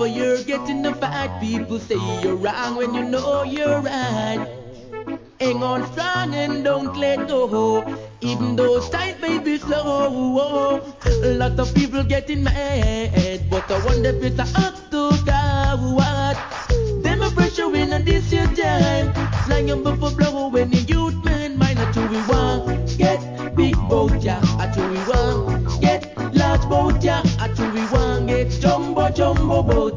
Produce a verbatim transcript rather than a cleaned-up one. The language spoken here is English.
whenever you're getting the fight, people say you're wrong when you know you're right. Hang on strong and don't let go. Even though tight may be slow. A lot of people getting mad, but I wonder if it's up to God. What? Them a pressure in and this your time. Flying before blow when the youth man mind not to we want. Get big boat ya, I to we want. Get large boat ya, I to we want. Get jumbo jumbo boat.